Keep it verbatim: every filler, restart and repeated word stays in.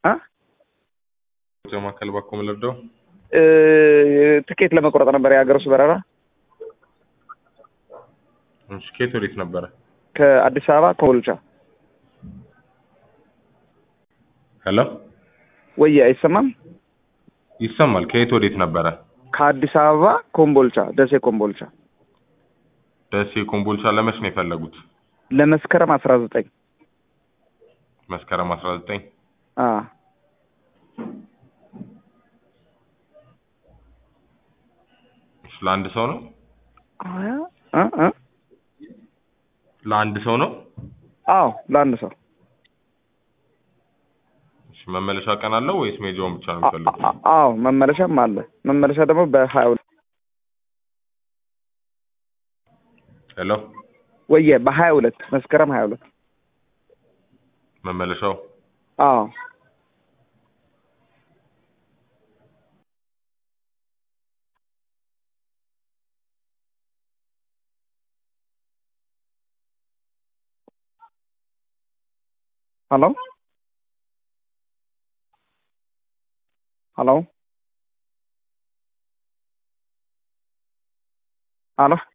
አ ጀማ ከልባኮ ምለዶ ትኬት ለመቆረጥ ነበር የሀገር ውስጥ በረራ እሺ ከየት ወዴት ነበረ? ከአዲስ አበባ ኮልቻ። ሄሎ ወይ አይሰማም? ይሰማል። ከየት ወዴት ነበረ? ከአዲስ አበባ ኮምቦልቻ፣ ደሴ ኮምቦልቻ። ደሴ ኮምቦልቻ ለመች ነው የፈለጉት? ለመስከረም አስራ ዘጠኝ መስከረም አስራ ዘጠኝ አ እሺ ለአንድ ሰው ነው? አያ አ አ ለአንድ ሰው ነው? አዎ ለአንድ ሰው። እሺ መመለሻ ቀን አለው ወይስ ሜጃውን ብቻ ነው የሚፈልጉት? አዎ መመለሻም አለ። መመለሻ ደግሞ በሀያ ሁለት ሄሎ ወይ በሀያ ሁለት መስከረም ሀያ ሁለት መመለሻው አዎ ሄሎ ሄሎ ሄሎ